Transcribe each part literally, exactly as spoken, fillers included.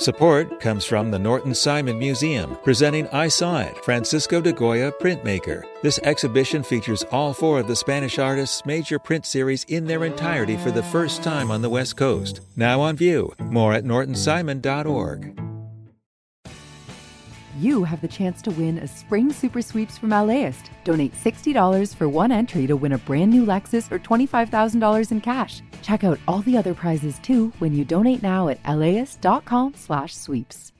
Support comes from the Norton Simon Museum, presenting I Saw It, Francisco de Goya Printmaker. This exhibition features all four of the Spanish artist's major print series in their entirety for the first time on the West Coast. Now on view. More at norton simon dot org. You have the chance to win a spring super sweeps from LAist. Donate sixty dollars for one entry to win a brand new Lexus or twenty-five thousand dollars in cash. Check out all the other prizes too when you donate now at laist.com slash sweeps.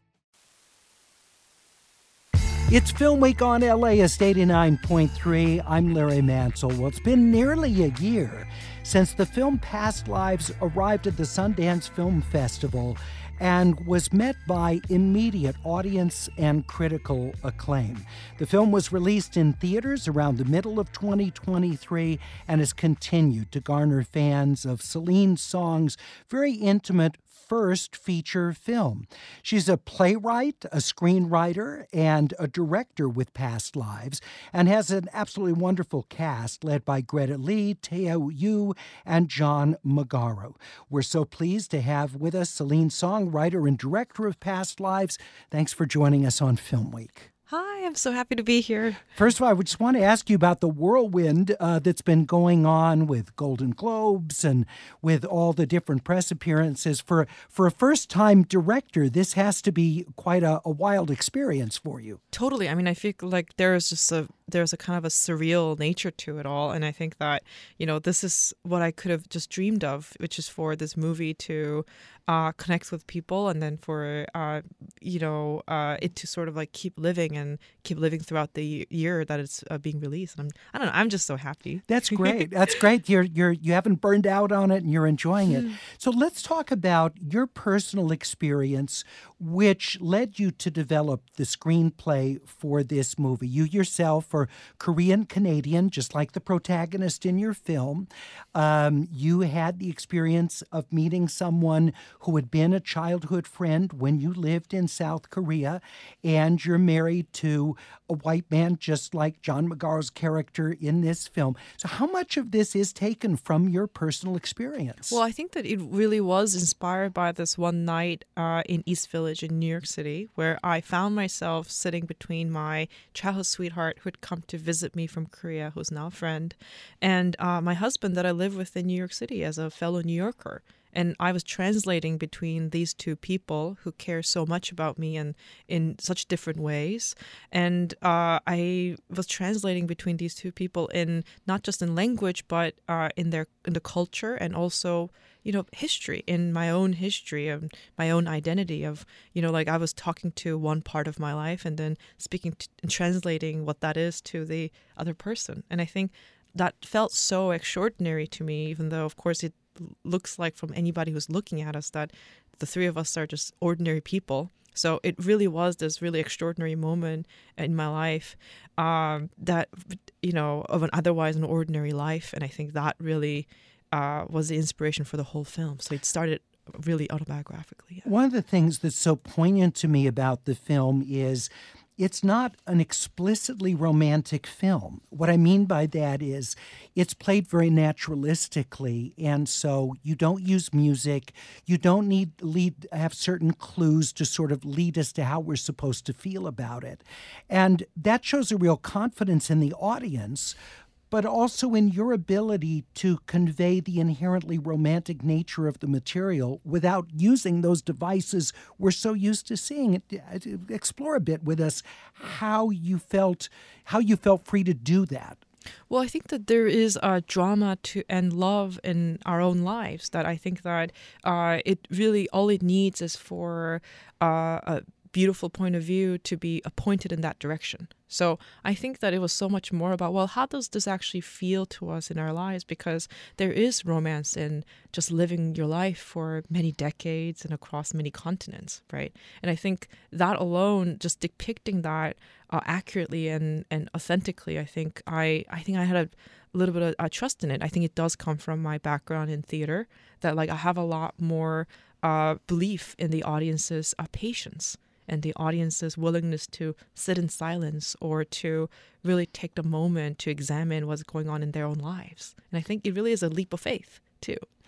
It's Film Week on LAist eighty-nine point three. I'm Larry Mansell. Well, it's been nearly a year since the film Past Lives arrived at the Sundance Film Festival and was met by immediate audience and critical acclaim. The film was released in theaters around the middle of twenty twenty-three and has continued to garner fans of Celine Song's very intimate first feature film. She's a playwright, a screenwriter, and a director with Past Lives, and has an absolutely wonderful cast led by Greta Lee, Teo Yu, and John Magaro. We're so pleased to have with us Celine Song, writer and director of Past Lives. Thanks for joining us on Film Week. Hi, I'm so happy to be here. First of all, I just want to ask you about the whirlwind uh, that's been going on with Golden Globes and with all the different press appearances. For for a first-time director, this has to be quite a, a wild experience for you. Totally. I mean, I feel like there's just a there's a kind of a surreal nature to it all, and I think that, you know, this is what I could have just dreamed of, which is for this movie to uh, connect with people, and then for uh, you know uh, it to sort of like keep living and keep living throughout the year that it's uh, being released. And I'm, I don't know, I'm just so happy. That's great. That's great. You're you're you haven't burned out on it and you're enjoying it. So let's talk about your personal experience, which led you to develop the screenplay for this movie. You yourself are Korean Canadian, just like the protagonist in your film. Um, you had the experience of meeting someone who had been a childhood friend when you lived in South Korea, and you're married to a white man just like John Magaro's character in this film. So how much of this is taken from your personal experience? Well, I think that it really was inspired by this one night uh, in East Village in New York City, where I found myself sitting between my childhood sweetheart who had come to visit me from Korea, who's now a friend, and uh, my husband that I live with in New York City as a fellow New Yorker. And I was translating between these two people who care so much about me and in such different ways. And uh, I was translating between these two people in not just in language, but uh, in their in the culture and also, you know, history, in my own history and my own identity of, you know, like I was talking to one part of my life and then speaking to, and translating what that is to the other person. And I think that felt so extraordinary to me, even though, of course, it looks like from anybody who's looking at us that the three of us are just ordinary people. So it really was this really extraordinary moment in my life um, that, you know, of an otherwise an ordinary life. And I think that really uh, was the inspiration for the whole film. So it started really autobiographically. Yeah. One of the things that's so poignant to me about the film is it's not an explicitly romantic film. What I mean by that is it's played very naturalistically, and so you don't use music. You don't need lead have certain clues to sort of lead us to how we're supposed to feel about it. And that shows a real confidence in the audience, but also in your ability to convey the inherently romantic nature of the material without using those devices we're so used to seeing. It. Explore a bit with us how you felt, how you felt free to do that. Well, I think that there is a drama to and love in our own lives that I think that uh, it really, all it needs is for uh, a beautiful point of view to be pointed in that direction. So I think that it was so much more about, well, how does this actually feel to us in our lives? Because there is romance in just living your life for many decades and across many continents, right? And I think that alone, just depicting that uh, accurately and, and authentically, I think I, I think I had a little bit of uh, trust in it. I think it does come from my background in theater, that like I have a lot more uh, belief in the audience's uh, patience and the audience's willingness to sit in silence or to really take the moment to examine what's going on in their own lives. And I think it really is a leap of faith, too.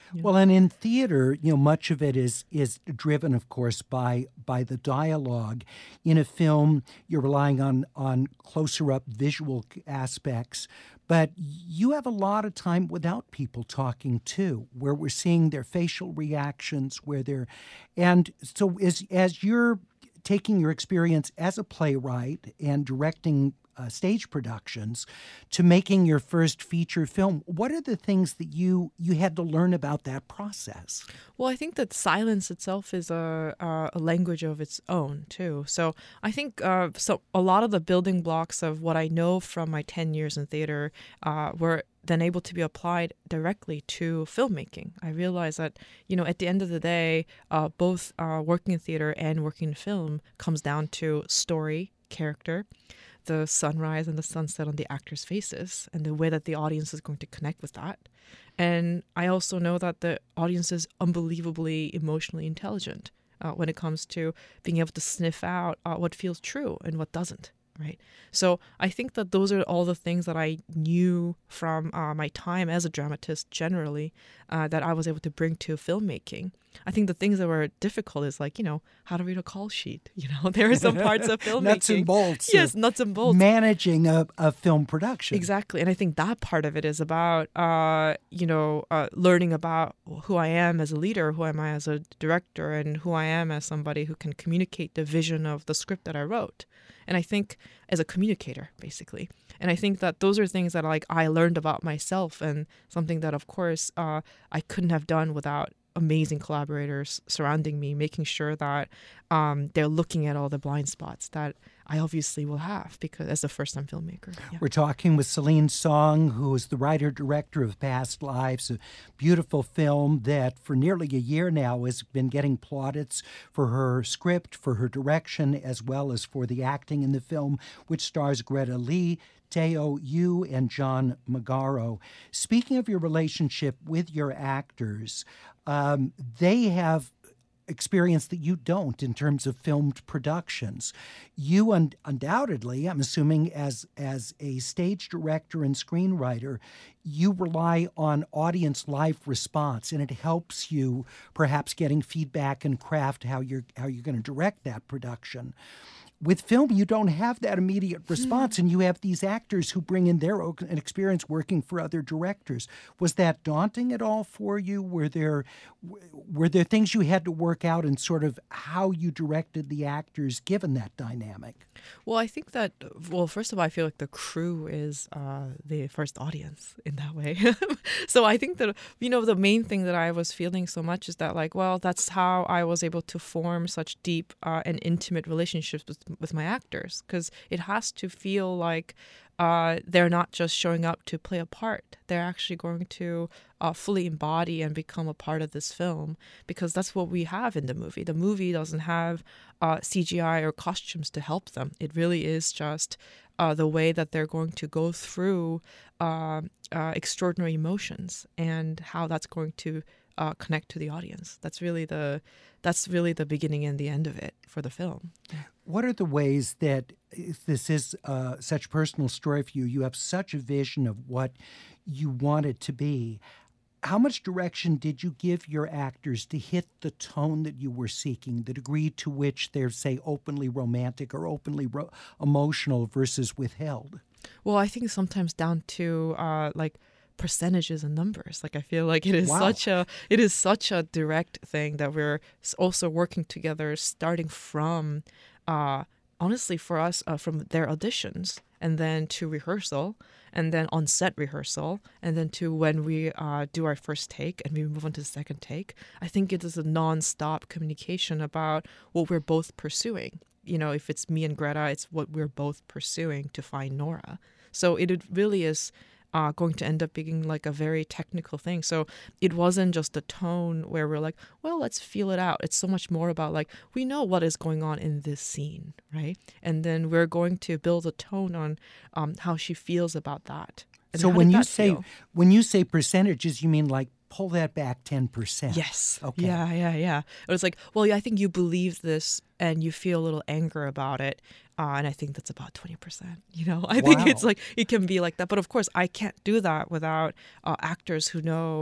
Yeah. Well, and in theater, you know, much of it is is driven, of course, by by the dialogue. In a film, you're relying on on closer up visual aspects, but you have a lot of time without people talking too, where we're seeing their facial reactions, where they're, and so as as you're taking your experience as a playwright and directing uh, stage productions to making your first feature film, what are the things that you you had to learn about that process? Well, I think that silence itself is a uh, a language of its own too. So I think uh, so. A lot of the building blocks of what I know from my ten years in theater uh, were then able to be applied directly to filmmaking. I realized that, you know, at the end of the day, uh, both uh, working in theater and working in film comes down to story, character, the sunrise and the sunset on the actors' faces, and the way that the audience is going to connect with that. And I also know that the audience is unbelievably emotionally intelligent uh, when it comes to being able to sniff out uh, what feels true and what doesn't. Right. So I think that those are all the things that I knew from uh, my time as a dramatist generally uh, that I was able to bring to filmmaking. I think the things that were difficult is like, you know, how to read a call sheet. You know, there are some parts of filmmaking. Nuts and bolts. Yes, nuts and bolts. Managing a, a film production. Exactly. And I think that part of it is about, uh, you know, uh, learning about who I am as a leader, who am I as a director, and who I am as somebody who can communicate the vision of the script that I wrote. And I think as a communicator, basically. And I think that those are things that like I learned about myself, and something that, of course, uh, I couldn't have done without amazing collaborators surrounding me, making sure that um, they're looking at all the blind spots that I obviously will have because as a first-time filmmaker. Yeah. We're talking with Celine Song, who is the writer-director of Past Lives, a beautiful film that for nearly a year now has been getting plaudits for her script, for her direction, as well as for the acting in the film, which stars Greta Lee, Teo Yu, and John Magaro. Speaking of your relationship with your actors, um, they have experience that you don't in terms of filmed productions. You un- undoubtedly, I'm assuming as as a stage director and screenwriter, you rely on audience live response, and it helps you perhaps getting feedback and craft how you're how you're going to direct that production. With film, you don't have that immediate response, mm. and you have these actors who bring in their own experience working for other directors. Was that daunting at all for you? Were there were there things you had to work out in sort of how you directed the actors given that dynamic? Well, I think that, well, first of all, I feel like the crew is uh, the first audience in that way. So I think that, you know, the main thing that I was feeling so much is that, like, well, that's how I was able to form such deep uh, and intimate relationships with, with my actors, because it has to feel like uh, they're not just showing up to play a part. They're actually going to uh, fully embody and become a part of this film, because that's what we have in the movie. The movie doesn't have uh, C G I or costumes to help them. It really is just uh, the way that they're going to go through uh, uh, extraordinary emotions and how that's going to uh, connect to the audience. That's really the that's really the beginning and the end of it for the film. What are the ways that, if this is uh, such a personal story for you, you have such a vision of what you want it to be? How much direction did you give your actors to hit the tone that you were seeking, the degree to which they're, say, openly romantic or openly ro- emotional versus withheld? Well, I think sometimes down to uh, like percentages and numbers. Like I feel like it is Wow. such a it is such a direct thing that we're also working together, starting from uh, honestly for us uh, from their auditions, and then to rehearsal, and then on set rehearsal, and then to when we uh, do our first take and we move on to the second take. I think it is a non-stop communication about what we're both pursuing. You know, if it's me and Greta, it's what we're both pursuing to find Nora. So it really is Uh, going to end up being like a very technical thing. So it wasn't just a tone where we're like, well, let's feel it out. It's so much more about like, we know what is going on in this scene, right? And then we're going to build a tone on um, how she feels about that. And so how when did you that say feel? when you say percentages, you mean like pull that back ten percent? Yes. Okay. Yeah, yeah, yeah. It was like, well, I think you believe this and you feel a little anger about it. Uh, and I think that's about twenty percent. You know, I think Wow. it's like, it can be like that. But of course, I can't do that without uh, actors who know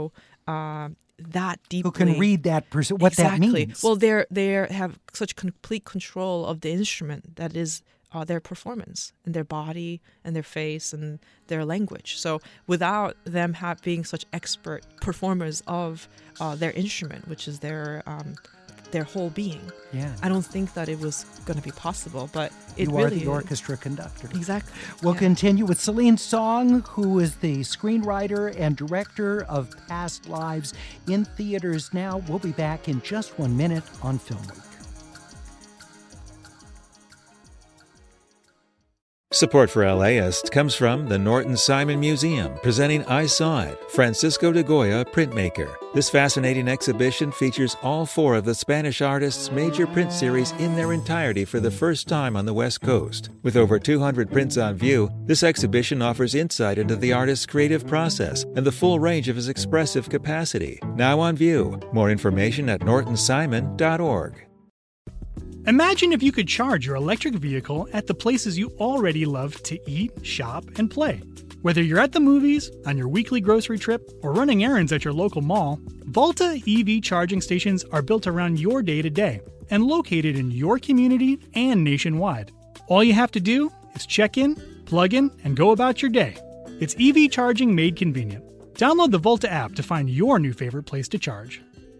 uh, that deeply. Who can read that person, what exactly. that means. Well, they're they have such complete control of the instrument that is uh, their performance and their body and their face and their language. So without them have, being such expert performers of uh, their instrument, which is their um, their whole being, yeah. I don't think that it was going to be possible. But it you really are the orchestra conductor. Exactly. We'll yeah. continue with Celine Song, who is the screenwriter and director of Past Lives, in theaters now. We'll be back in just one minute on Film Week. Support for LAist comes from the Norton Simon Museum, presenting I Saw It, Francisco de Goya printmaker. This fascinating exhibition features all four of the Spanish artist's major print series in their entirety for the first time on the West Coast. With over two hundred prints on view, this exhibition offers insight into the artist's creative process and the full range of his expressive capacity. Now on view. More information at norton simon dot org. Imagine if you could charge your electric vehicle at the places you already love to eat, shop, and play. Whether you're at the movies, on your weekly grocery trip, or running errands at your local mall, Volta E V charging stations are built around your day-to-day and located in your community and nationwide. All you have to do is check in, plug in, and go about your day. It's E V charging made convenient. Download the Volta app to find your new favorite place to charge.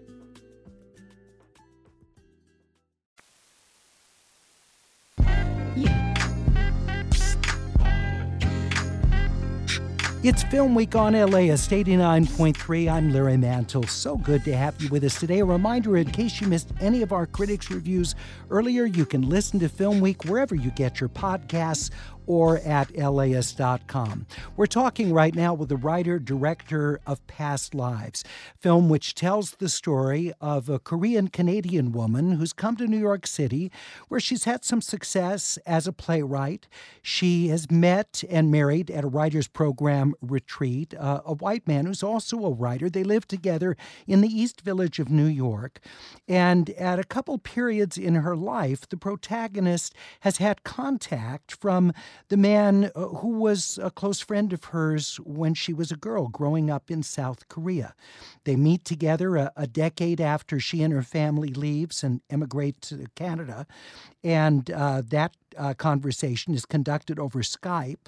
It's Film Week on LAist eighty-nine point three. I'm Larry Mantle. So good to have you with us today. A reminder, in case you missed any of our critics' reviews earlier, you can listen to Film Week wherever you get your podcasts or at L Aist dot com. We're talking right now with the writer-director of Past Lives, film which tells the story of a Korean-Canadian woman who's come to New York City, where she's had some success as a playwright. She has met and married at a writer's program retreat uh, a white man who's also a writer. They live together in the East Village of New York. And at a couple periods in her life, the protagonist has had contact from the man who was a close friend of hers when she was a girl growing up in South Korea. They meet together a, a decade after she and her family leaves and emigrate to Canada, and uh, that uh, conversation is conducted over Skype.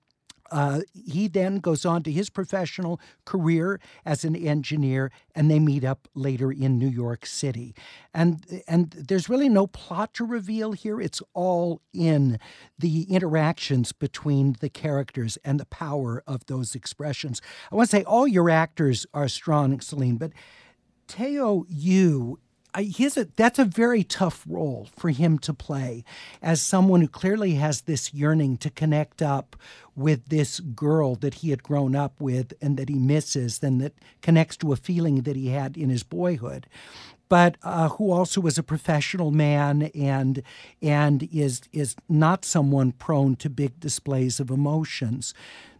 Uh, he then goes on to his professional career as an engineer, and they meet up later in New York City. And and there's really no plot to reveal here. It's all in the interactions between the characters and the power of those expressions. I want to say all your actors are strong, Celine, but Teo Yoo, I, he's a, that's a very tough role for him to play, as someone who clearly has this yearning to connect up with this girl that he had grown up with and that he misses, and that connects to a feeling that he had in his boyhood, but uh, who also is a professional man and and is is not someone prone to big displays of emotions.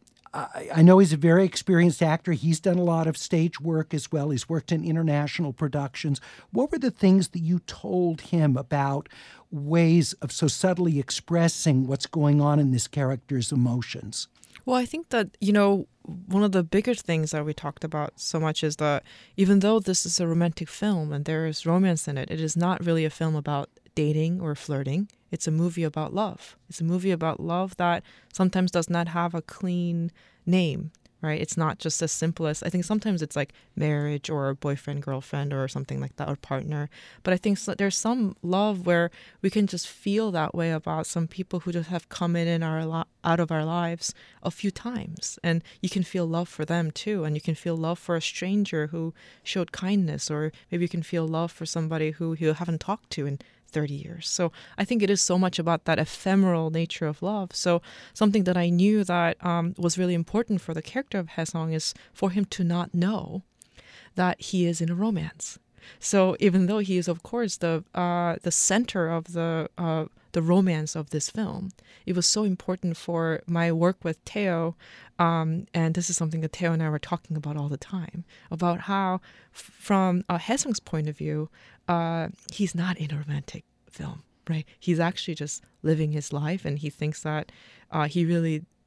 I know he's a very experienced actor. He's done a lot of stage work as well. He's worked in international productions. What were the things that you told him about ways of so subtly expressing what's going on in this character's emotions? Well, I think that, you know, one of the bigger things that we talked about so much is that even though this is a romantic film and there is romance in it, it is not really a film about dating or flirting. It's a movie about love. It's a movie about love that sometimes does not have a clean name, right? It's not just as simple as, I think sometimes it's like marriage or boyfriend, girlfriend or something like that, or partner. But I think so, there's some love where we can just feel that way about some people who just have come in, in our lo- out of our lives a few times. And you can feel love for them too. And you can feel love for a stranger who showed kindness, or maybe you can feel love for somebody who you haven't talked to in thirty years. So I think it is so much about that ephemeral nature of love. So something that I knew that um, was really important for the character of Hae-sung is for him to not know that he is in a romance. So even though he is, of course, the uh, the center of the uh, the romance of this film, it was so important for my work with Teo, um, and this is something that Teo and I were talking about all the time, about how, f- from uh, Hae-sung's point of view, uh, he's not in a romantic film, right? He's actually just living his life, and he thinks that uh, he really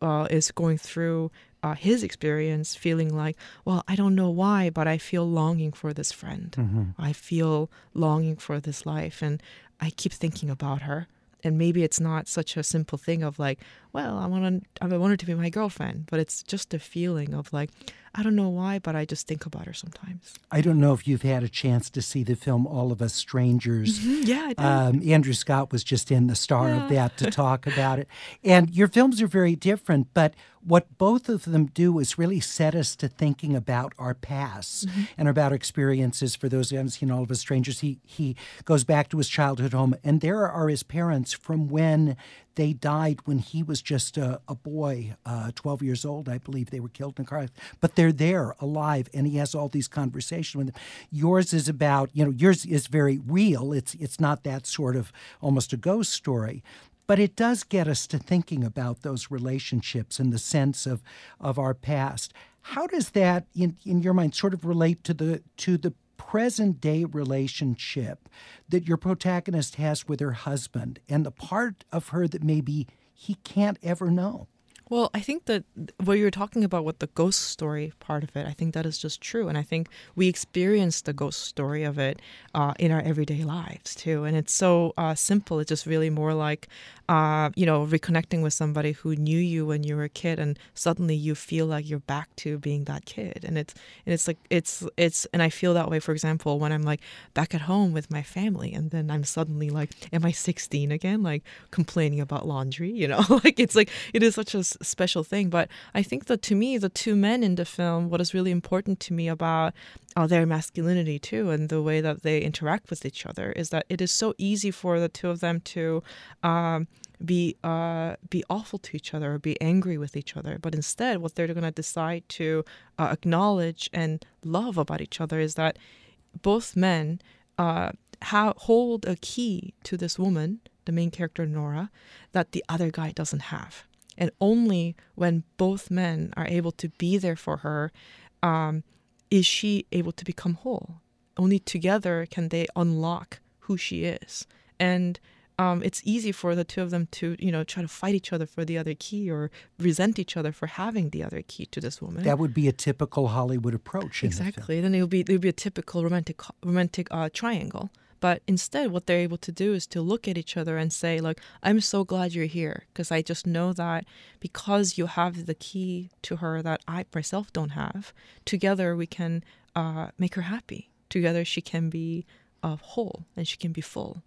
uh, is going through uh, his experience, feeling like, well, I don't know why, but I feel longing for this friend. Mm-hmm. I feel longing for this life, and I keep thinking about her. And maybe it's not such a simple thing of like, well, I want to, I want her to be my girlfriend, but it's just a feeling of like, I don't know why, but I just think about her sometimes. I don't know if you've had a chance to see the film All of Us Strangers. Mm-hmm. Yeah, I did. Um, Andrew Scott was just in the star yeah. of that to talk about it. And your films are very different, but what both of them do is really set us to thinking about our past mm-hmm. and about experiences. For those who haven't seen All of Us Strangers, he, he goes back to his childhood home, and there are his parents from when they died when he was just a, a boy, uh, twelve years old, I believe. They were killed in a car accident. But they're there, alive, and he has all these conversations with them. Yours is about, you know, yours is very real. It's it's not that sort of almost a ghost story. But it does get us to thinking about those relationships and the sense of, of our past. How does that, in, in your mind, sort of relate to the to the present-day relationship that your protagonist has with her husband and the part of her that maybe he can't ever know? Well, I think that what you're talking about with the ghost story part of it, I think that is just true. And I think we experience the ghost story of it uh, in our everyday lives, too. And it's so uh, simple. It's just really more like, uh, you know, reconnecting with somebody who knew you when you were a kid, and suddenly you feel like you're back to being that kid. And it's, and it's like, it's, it's, and I feel that way, for example, when I'm like back at home with my family, and then I'm suddenly like, am I sixteen again? Like complaining about laundry, you know, like it's like, it is such a special thing. But I think that to me, the two men in the film, what is really important to me about uh, their masculinity too, and the way that they interact with each other, is that it is so easy for the two of them to um, be uh, be awful to each other or be angry with each other. But instead, what they're going to decide to uh, acknowledge and love about each other is that both men uh, ha- hold a key to this woman, the main character Nora, that the other guy doesn't have. And only when both men are able to be there for her um, is she able to become whole. Only together can they unlock who she is. And um, it's easy for the two of them to, you know, try to fight each other for the other key or resent each other for having the other key to this woman. That would be a typical Hollywood approach. Exactly. Then it would be it would be a typical romantic romantic uh, triangle. But instead, what they're able to do is to look at each other and say, like, I'm so glad you're here, because I just know that because you have the key to her that I myself don't have, together we can uh, make her happy. Together she can be uh, whole and she can be full.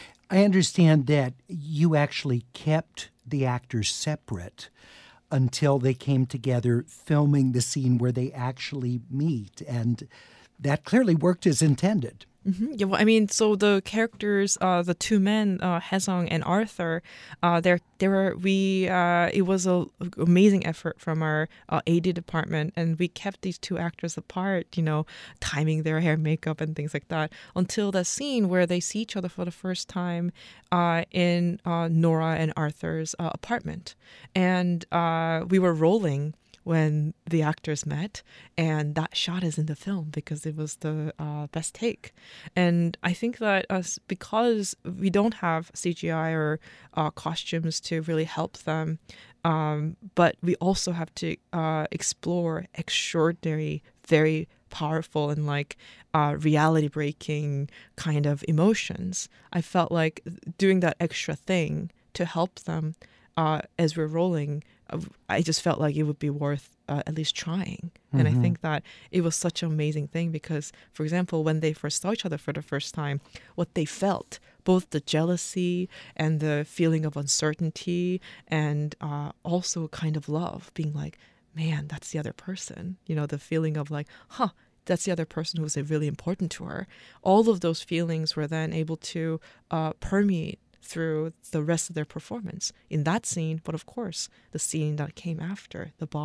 I understand that you actually kept the actors separate until they came together filming the scene where they actually meet, and that clearly worked as intended. Mm-hmm. Yeah, well, I mean, so the characters, uh, the two men, uh, Haesung and Arthur, uh, there, there were we. Uh, it was an amazing effort from our uh, A D department, and we kept these two actors apart. You know, timing their hair, makeup, and things like that, until the scene where they see each other for the first time uh, in uh, Nora and Arthur's uh, apartment, and uh, we were rolling when the actors met, and that shot is in the film because it was the uh, best take. And I think that us, because we don't have C G I or uh, costumes to really help them, um, but we also have to uh, explore extraordinary, very powerful and like uh, reality-breaking kind of emotions. I felt like doing that extra thing to help them uh, as we're rolling, I just felt like it would be worth uh, at least trying. Mm-hmm. And I think that it was such an amazing thing because, for example, when they first saw each other for the first time, what they felt, both the jealousy and the feeling of uncertainty and uh, also a kind of love, being like, man, that's the other person. You know, the feeling of like, huh, that's the other person who was really important to her. All of those feelings were then able to uh, permeate through the rest of their performance in that scene, but of course the scene that came after, the bar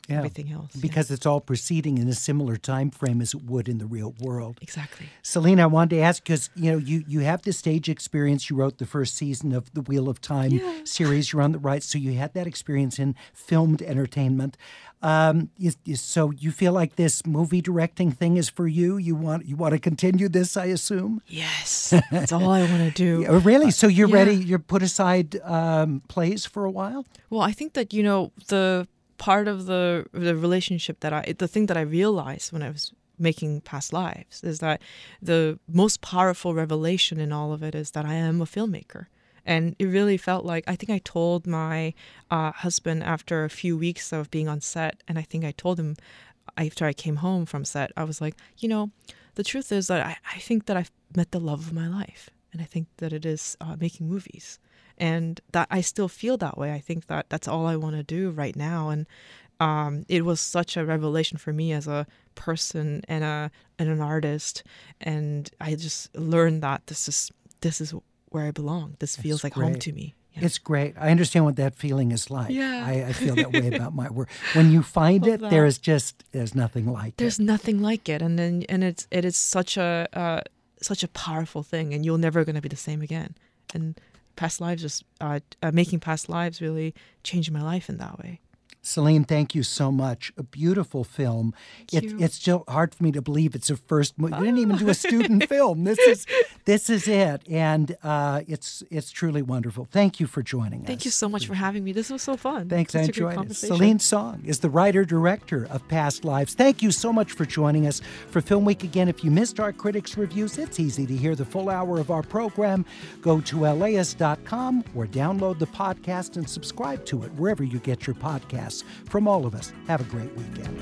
Yeah. everything else. Because it's all proceeding in a similar time frame as it would in the real world. Exactly. Celine, I wanted to ask, because you know you, you have the stage experience. You wrote the first season of the Wheel of Time Yeah. series. You're on the right, so you had that experience in filmed entertainment. Um, is, is, so you feel like this movie directing thing is for you? You want you want to continue this, I assume? Yes, that's all I want to do. Yeah, really? So you're yeah. ready? You're put aside um, plays for a while? Well, I think that, you know, the part of the the relationship that I, the thing that I realized when I was making Past Lives is that the most powerful revelation in all of it is that I am a filmmaker. And it really felt like, I think I told my uh, husband after a few weeks of being on set, and I think I told him after I came home from set, I was like, you know, the truth is that I, I think that I've met the love of my life. And I think that it is uh, making movies. And that I still feel that way. I think that that's all I want to do right now. And um, it was such a revelation for me as a person and a and an artist. And I just learned that this is this is where I belong. This feels like home great. to me. Yeah. It's great. I understand what that feeling is like. Yeah. I, I feel that way about my work. When you find Love it, that. there is just there's nothing like There's it. nothing like it, and then and it's it is such a uh, such a powerful thing, and you're never going to be the same again. And Past Lives, just uh, uh, making Past Lives really changed my life in that way. Celine, thank you so much. A beautiful film. Thank It, you. it's still hard for me to believe it's a first movie. You didn't even do a student film. This is this is it, and uh, it's it's truly wonderful. Thank you for joining us. Thank you so much for having me. This was so fun. Thanks, Such I a great enjoyed it. conversation. Celine Song is the writer-director of Past Lives. Thank you so much for joining us for Film Week. Again, if you missed our critics' reviews, it's easy to hear the full hour of our program. Go to L A S dot com or download the podcast and subscribe to it wherever you get your podcasts. From all of us, have a great weekend.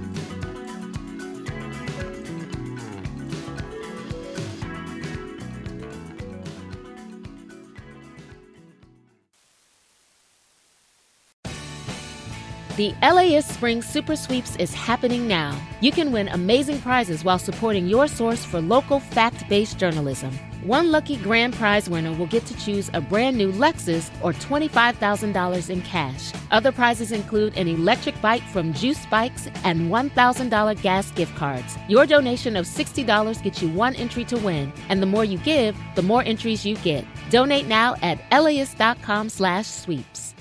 The L A S Spring Super Sweeps is happening now. You can win amazing prizes while supporting your source for local fact-based journalism. One lucky grand prize winner will get to choose a brand new Lexus or twenty-five thousand dollars in cash. Other prizes include an electric bike from Juice Bikes and one thousand dollars gas gift cards. Your donation of sixty dollars gets you one entry to win, and the more you give, the more entries you get. Donate now at L A S dot com slash sweeps.